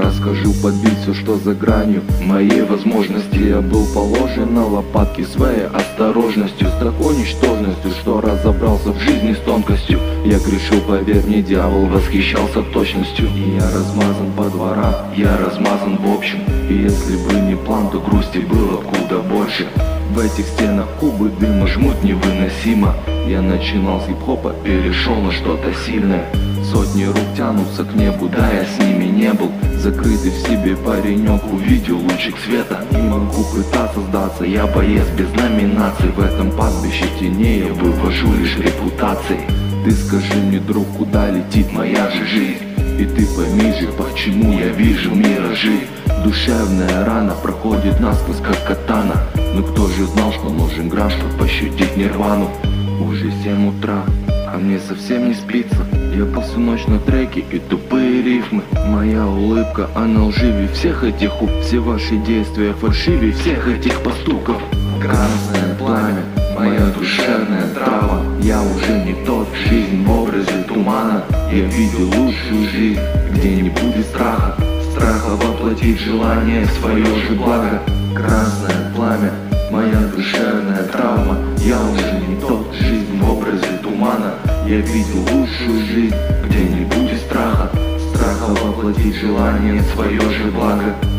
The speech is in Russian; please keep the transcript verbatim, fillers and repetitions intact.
Расскажу, подбить все, что за гранью моей возможности. Я был положен на лопатки своей осторожностью, с такой ничтожностью, что разобрался в жизни с тонкостью. Я грешил, поверь мне, дьявол восхищался точностью. И я размазан по дворам, я размазан в общем. И если бы не план, то грусти было куда больше. В этих стенах кубы дыма жмут невыносимо. Я начинал с хип-хопа, перешел на что-то сильное. Сотни рук тянутся к небу, да я с ними не был. Закрытый в себе паренек увидел лучик света. Не могу пытаться сдаться, я боец без номинаций. В этом пастбище теней я вывожу лишь репутацией. Ты скажи мне, друг, куда летит моя же жизнь? И ты пойми же, почему я вижу миражи. Душевная рана проходит насквозь, как катана. Но кто же знал, что нужен грамм, чтобы пощутить нирвану? Уже семь утра, а мне совсем не спится. Я пал всю ночь на треке и тупые рифмы. Моя улыбка, она лживее всех этих уп. Все ваши действия фальшивее всех этих поступков. Красное пламя, моя душевная трава. Я уже не тот, жизнь в образе тумана. Я видел лучшую жизнь, где не будет страха. Страха воплотить желание в свое же благо. Красное пламя, моя душевная травма. Я уже не тот, жизнь в образе тумана. Я видел лучшую жизнь, где не будет страха. Страха воплотить желание в свое же благо.